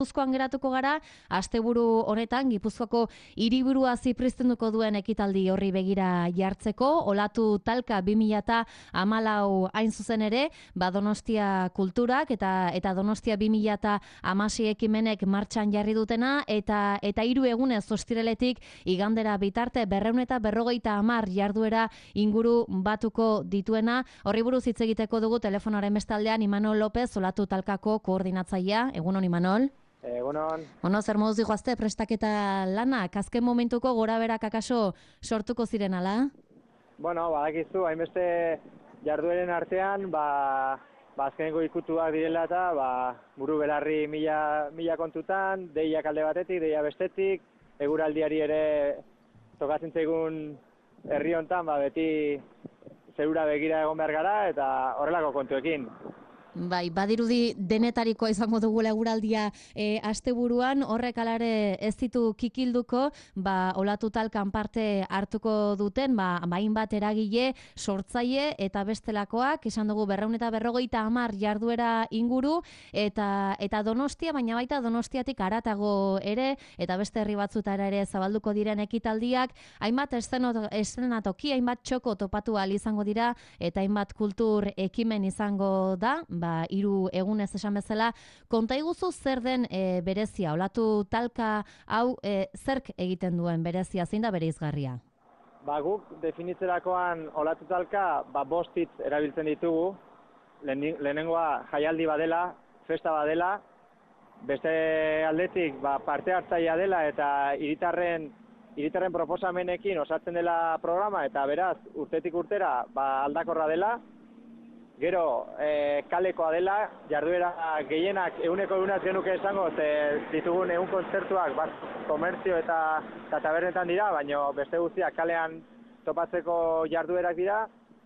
Gipuzkoan geratuko gara, asteburu honetan Gipuzkoako hiriburua zipriztinduko duen ekitaldi horri begira jartzeko, olatu talka 2014 hain zuzen ere, Donostia kulturak eta Donostia 2016 ekimenek martxan jarri dutena, eta 3 egunez ostiraletik igandera bitarte 250 jarduera inguru batuko dituena. Horri buruz hitz egiteko dugu telefonoaren bestaldean Imanol López, olatu talkako koordinatzailea. Egunon, Imanol. Egunon. Zer moduz digoazte prestaketa lanak, azken momentuko gora berak akaso sortuko ziren ala? Badakizu, hainbeste jardueren artean, azkeneko ikutuak direla eta buru belarri mila kontutan, deiak alde batetik, deia bestetik, eguraldiari ere tokatzen zaigun herri hontan, beti zerura begira egon behar gara eta horrelako kontuekin. Bai, badirudi denetarikoa izango dugula eguraldia asteburuan, horrek alare ez ditu kikilduko, olatu talkan parte hartuko duten, hainbat eragile, sortzaile eta bestelakoak, esan dugu 250 jarduera inguru, eta Donostia, baina baita Donostiatik haratago ere, eta beste herri batzutara ere zabalduko diren ekitaldiak, hainbat eszenatoki, hainbat txoko topatu ahal izango dira, eta hainbat kultur ekimen izango da, 3 egunez esan bezala. Konta iguzu zer den berezia, olatu talka hau zerk egiten duen berezia, zein da bere izgarria? Guk definitzerakoan olatu talka 5 hitz erabiltzen ditugu. Lehenengoa jaialdi badela, festa badela, beste aldetik parte hartzailea dela eta hiritarren proposamenekin osatzen dela programa, eta beraz urtetik urtera aldakorra dela. Gero, kalekoa dela, jarduera gehienak eguneko genuke esango, ditugun egun kontzertuak komertzio eta tabernetan dira, baina beste guztiak kalean topatzeko jarduerak dira.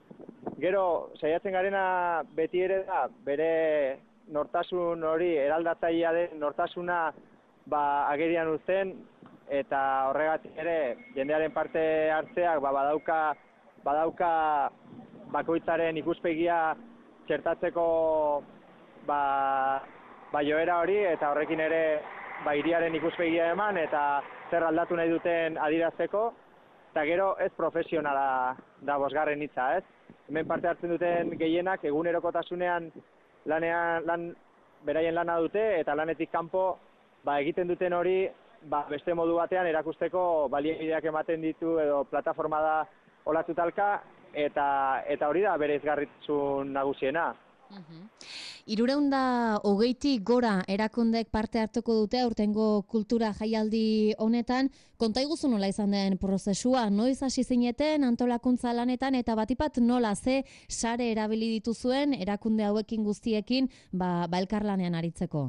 Gero, saiatzen garena beti ere da, bere nortasun hori eraldatzailea den nortasuna agerian uzten, eta horregatik ere jendearen parte hartzeak badauka bakoitzaren ikuspegia txertatzeko joera hori, eta horrekin ere hiriaren ikuspegia eman eta zer aldatu nahi duten adirazteko. Eta gero ez profesionala da 5. hitza, ez? Hemen parte hartzen duten gehienak egunerokotasunean beraien lana dute, eta lanetik kanpo egiten duten hori beste modu batean erakusteko baliabideak ematen ditu, edo plataforma da olatu talka, eta hori da bere izgarritasun nagusiena. 320 gora erakundek parte hartuko dute aurtengo kultura jaialdi honetan. Konta iguzu nola izan den prozesua, noiz hasi zineten antolakuntza lanetan, eta batipat nola ze sare erabili dituzuen erakunde hauekin guztiekin elkarlanean aritzeko?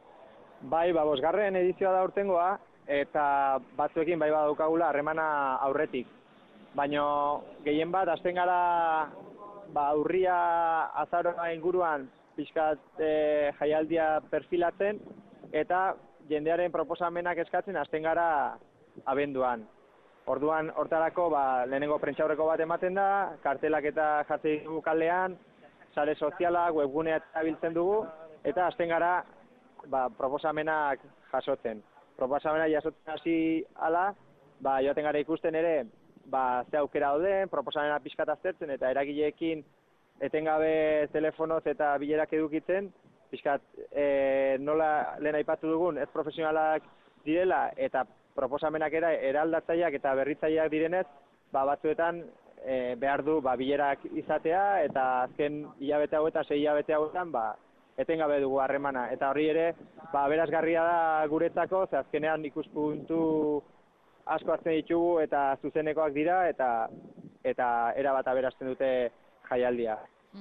5. edizioa da aurtengoa, eta batzuekin badaukagula harremana aurretik. Baina gehien bat, hasten gara urria azaroa inguruan pixkat jaialdia perfilatzen, eta jendearen proposamenak eskatzen hasten gara abenduan. Orduan, hortarako lehenengo prentsaurreko bat ematen da, kartelak eta jartzen dugu kalean, sare sozialak, webguneak erabiltzen dugu, eta hasten gara proposamenak jasotzen. Proposamenak jasotzen hasi ala, joaten gara ikusten ere, ze aukera dauden, proposamena pixkat aztertzen, eta eragileekin etengabe telefonoz eta bilerak edukitzen, pixkat nola lehen aipatu dugun ez profesionalak direla, eta proposamenak eraldatzaileak eta berritzaileak direnez, batzuetan behar du bilerak izatea, eta azken hilabete hau eta 6 hilabete hauetan etengabe dugu harremana. Eta horri ere, aberasgarria da guretzako, ze azkenean ikuspuntu asko hartzen ditugu eta zuzenekoak dira, eta erabat aberasten dute jaialdia.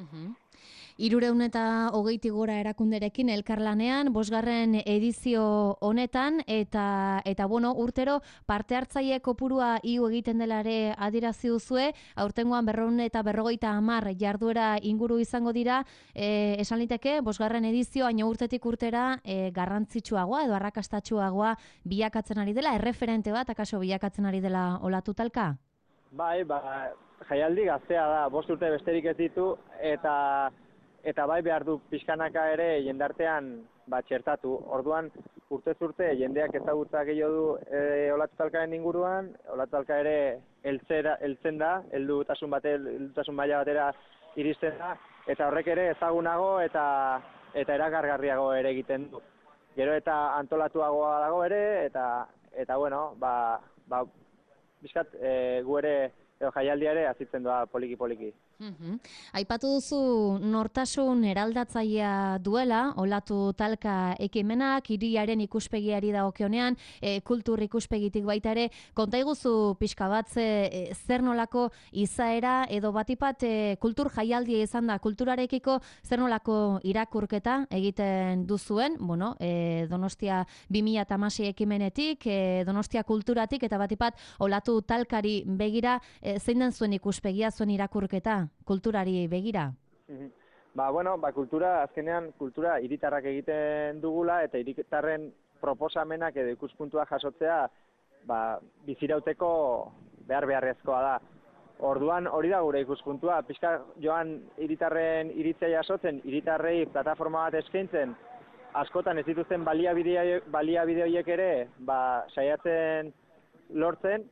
320 gora erakunderekin elkarlanean, 5. edizio honetan, eta urtero parte hartzaile kopurua igo egiten dela ere adierazi duzue, aurtengoan 250 jarduera inguru izango dira, esan liteke, 5. edizio, baina urtetik urtera garrantzitsuagoa edo arrakastatsuagoa bilakatzen ari dela, erreferente bat, akaso bilakatzen ari dela olatu talka? Jaialdi gaztea da, 5 urte besterik ez ditu, eta behar du pixkanaka ere jendartean txertatu. Orduan, urtez urte jendeak ezagutza gehiago du olatu talkaren inguruan, olatu talka ere heltzen da, heldutasun maila batera iristen da, eta horrek ere ezagunago eta erakargarriago ere egiten du. Gero eta antolatuagoa dago ere, eta bueno, bizkat gu ere jaialdia ere azitzen doa poliki-poliki. Aipatu duzu nortasun eraldatzailea duela, olatu talka ekimenak, hiriaren ikuspegiari dagokionean, kultur ikuspegitik baita ere, konta iguzu pixka bat zer nolako izaera edo batipat kultur jaialdia izan da, kulturarekiko zer nolako irakurketa egiten duzuen, bueno, Donostia 2016 ekimenetik, Donostia kulturatik eta batipat olatu talkari begira, zein den zuen ikuspegia, zuen irakurketa? Kulturari begira? Kultura, azkenean kultura hiritarrak egiten dugula eta hiritarren proposamenak edo ikuspuntua jasotzea bizirauteko beharrezkoa da. Orduan hori da gure ikuspuntua, pixka joan hiritarren iritzia jasotzen, hiritarrei plataforma bat eskaintzen, askotan ez dituzten baliabide horiek ere saiatzen lortzen,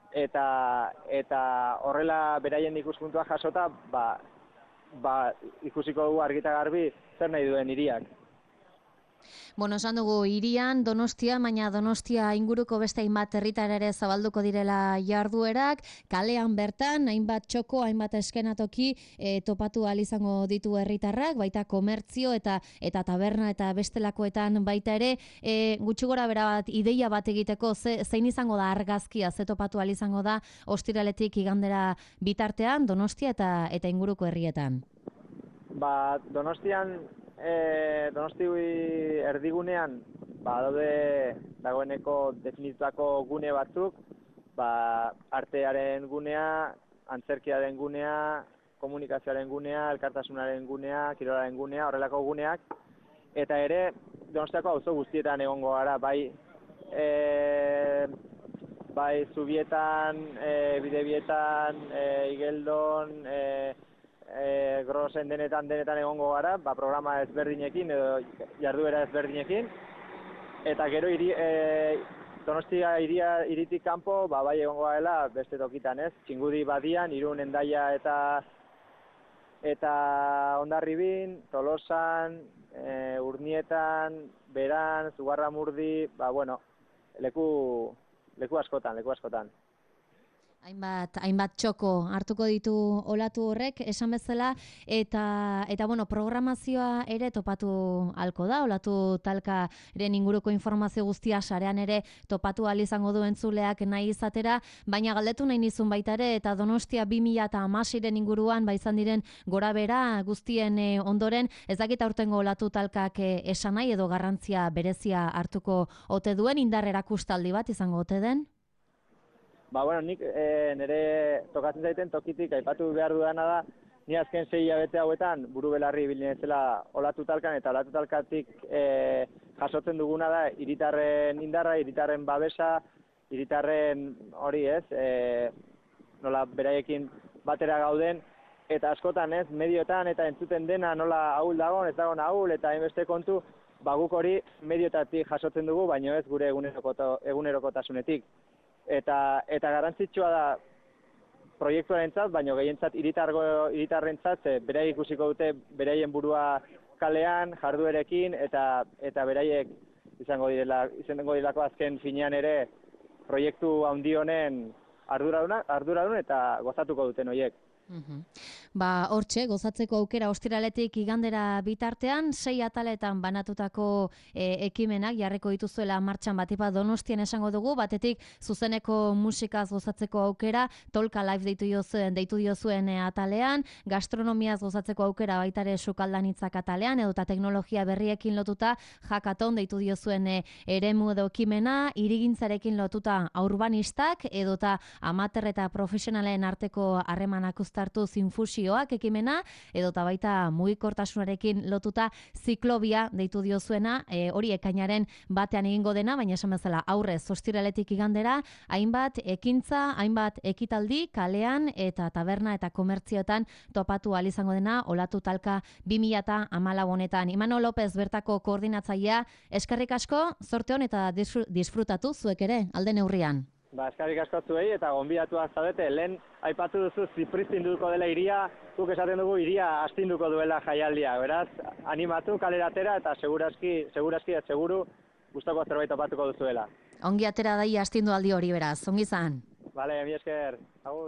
eta horrela beraien ikuspuntua jasota, ikusiko dugu argi eta garbi zer nahi duen hiriak. Bueno, esan dugu hirian Donostia, baina Donostia inguruko beste hainbat herritar ere zabalduko direla jarduerak, kalean bertan hainbat txoko, hainbat eskenatoki topatu ahal izango ditu herritarrak, baita komertzio eta taberna eta bestelakoetan baita ere, gutxi gora bera bat ideia bat egiteko zein izango da argazkia, ze topatu ahal izango da ostiraletik igandera bitartean Donostia eta inguruko herrietan. Donosti erdigunean dagoeneko definitutako gune batzuk, artearen gunea, antzerkiaren gunea, komunikazioaren gunea, elkartasunaren gunea, kirolaren gunea, horrelako guneak, eta ere Donostiako auzo guztietan egongo gara, bai Zubietan, Bidebietan, Igeldon, Grosen denetan egongo gara, programa ezberdinekin edo jarduera ezberdinekin, eta gero Donostia hiritik kanpo bai egongo garela beste tokitan, ez? Txingudi badian, Irun, Hendaia eta Hondarribin, Tolosan, Urnietan, Beran, Zugarramurdi, leku askotan. Hainbat txoko hartuko ditu olatu horrek, esan bezala, eta programazioa ere topatu halko da, olatu talkaren inguruko informazio guztia sarean ere topatu ahal izango du entzuleak nahi izatera, baina galdetu nahi nizun baita ere, eta Donostia 2016 inguruan izan diren gora bera guztien ondoren, ez dakit aurtengo olatu talkak esan nahi edo garrantzia berezia hartuko ote duen, indar erakustaldi bat izango ote den? Nik nire tokatzen zaiten tokitik aipatu behar dudana da, ni azken 6 hilabete hauetan buru belarri bilinen zela olatu talkan, eta olatu talkatik jasotzen duguna da hiritarren indarra, hiritarren babesa, hiritarren hori ez, nola beraiekin batera gauden, eta askotan ez, medioetan eta entzuten dena nola ahul dagoen, ez dagoen ahul, eta hainbeste kontu, guk hori medioetatik jasotzen dugu, baino ez gure egunerokotasunetik. Eta garrantzitsua da proiektuarentzat, baina gehientzat hiritarrentzat beraiek ikusiko dute beraien burua kalean, jarduerekin, eta beraiek izango direlako azken finean ere proiektu handi honen arduradun eta gozatuko duten horiek. Hortxe, gozatzeko aukera ostiraletik igandera bitartean, 6 ataletan banatutako ekimenak jarriko dituzuela martxan batipa Donostian esango dugu, batetik zuzeneko musikaz gozatzeko aukera, Tolka Live deitu diozuen atalean, gastronomiaz gozatzeko aukera baitare sukaldanitzak atalean, edota teknologia berriekin lotuta Hackathon deitu diozuen eremu edo ekimena, hirigintzarekin lotuta urbanistak, edota amateur eta profesionalen arteko harremanak uztartuz infusioa inklusioak ekimena, edota baita mugikortasunarekin lotuta ziklobia deitu diozuena, hori ekainaren batean egingo dena, baina esan bezala aurrez ostiraletik igandera, hainbat ekintza, hainbat ekitaldi kalean eta taberna eta komertzioetan topatu ahal izango dena olatu talka 2014 honetan. Imanol López bertako koordinatzailea, eskerrik asko, zorte hon eta disfrutatu zuek ere, alde neurrian. Eskerrik asko zuei eta gonbidatuak zaudete, lehen aipatu duzu zipristinduko dela hiria, guk esaten dugu hiria astinduko duela jaialdia, beraz, animatu kaleratera eta seguraski eta seguru gustoko zerbait topatuko duzuela. Ongi atera dai astindu aldi hori beraz, ongi zan. Bale, mi esker, agur.